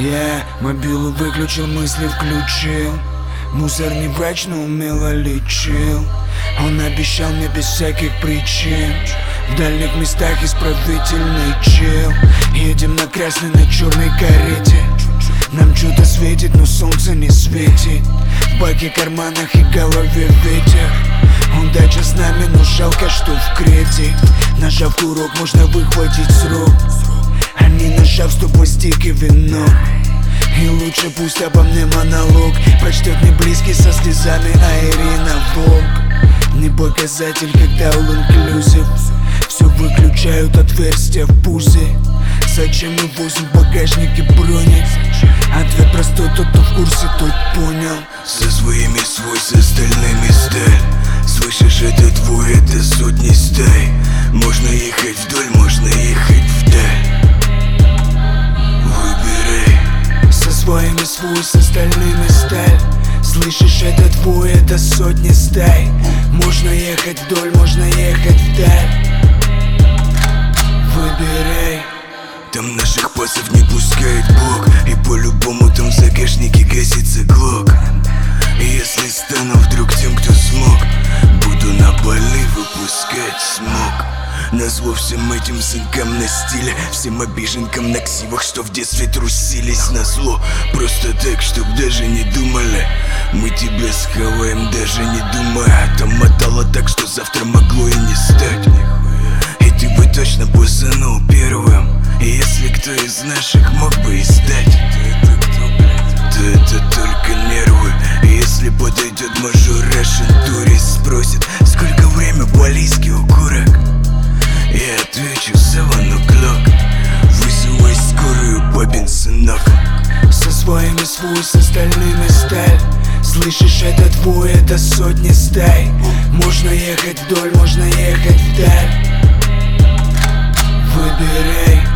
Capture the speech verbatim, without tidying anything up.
Я мобилу выключил, мысли включил. Мусор не врач, но умело лечил. Он обещал мне без всяких причин. В дальних местах исправительный чел. Едем на красной, на черной карете. Нам что-то светит, но солнце не светит. В баке, карманах и голове ветер. Удача с нами, но жалко, что в кредит. Нажав курок, можно выхватить срок. А не нажав, сто пластик и вино. И лучше пусть обо мне монолог прочтет не близкий со слезами, а Ирина Волк. Не показатель, когда all inclusive. Все выключают, отверстия в пузе. Зачем мы возим в багажнике броник? Ответ простой, тот, кто в курсе, тот понял. Со своими свой, с остальными сталь. Слышишь, это твой, это сотни стай. Можно ехать вдоль, можно ехать вдаль. Выбирай. Со своими свой, с остальными сталь. Слышишь, это твой, это сотни стай. Можно ехать вдоль, можно ехать вдаль. Выбирай. Там наших пасов не пускает Бог. И по-любому там в загашнике гасится глок. И если стану вдруг тем, кто смог, буду на Бали выпускать смог. Назло всем этим сынкам на стиле, всем обиженкам на ксивах, что в детстве трусились. Назло просто так, чтоб даже не думали. Мы тебя схаваем, даже не думая. Там мотало так, что завтра могло и не стать. И ты бы точно бусанул первым. И если кто из наших мог бы и стать, то это только нервы. И если подойдет мажор Russian турист, спросит, сколько время балийский укурок, я отвечу seven o'clock. Вызывай скорую, папин сынок. Со своими свой, с остальными сталь. Слышишь, это твой, это сотни стай. Можно ехать вдоль, можно ехать вдаль. Выбирай.